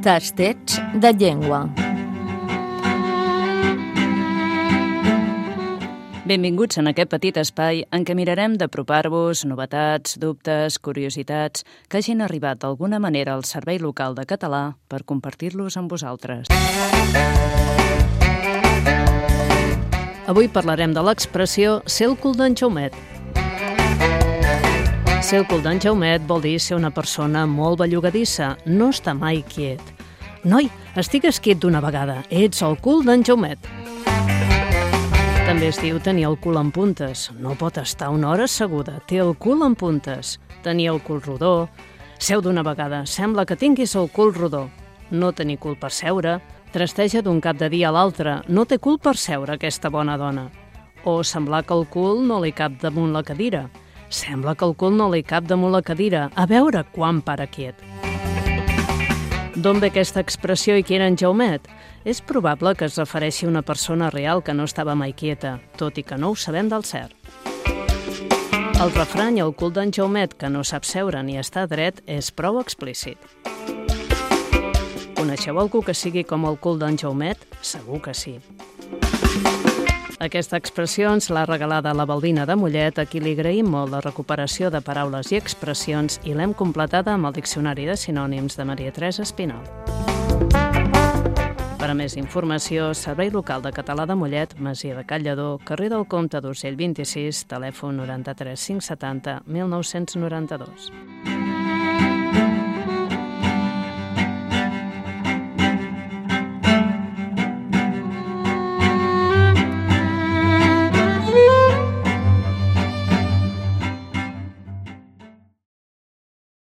Tastets de llengua. Benvinguts en aquest petit espai en què mirarem d'apropar-vos novetats, dubtes, curiositats que hagin arribat d'alguna manera al Servei Local de Català per compartir-los amb vosaltres. Avui parlarem de l'expressió ser el cul d'en Jaumet. Ser el cul d'en Jaumet vol dir ser una persona molt bellugadissa, no està mai quiet. Noi, estigues quiet d'una vegada, ets el cul d'en Jaumet. També es diu tenir el cul en puntes. No pot estar una hora asseguda, té el cul en puntes. Tenir el cul rodó. Seu d'una vegada, sembla que tinguis el cul rodó. No tenir cul per seure. Trasteja d'un cap de dia a l'altre. No té cul per seure, aquesta bona dona. O semblar que el cul no li cap damunt la cadira. Sembla que el cul no li cap damunt la cadira. A veure quan para quiet. D'on ve aquesta expressió i qui era en Jaumet? És probable que es refereixi a una persona real que no estava mai quieta, tot i que no ho sabem del cert. El refrany "el cul d'en Jaumet que no sap seure ni estar dret" és prou explícit. Coneixeu algú que sigui com el cul d'en Jaumet? Segur que sí. Aquesta expressió ens l'ha regalada la Balbina de Mollet, a qui li agraïm molt la recuperació de paraules i expressions i l'hem completada amb el Diccionari de Sinònims de Maria Teresa Espinal. Per a més informació, Servei Local de Català de Mollet, Masia de Can Lledó, carrer del Comte d'Urgell 26, telèfon 93 570 1992.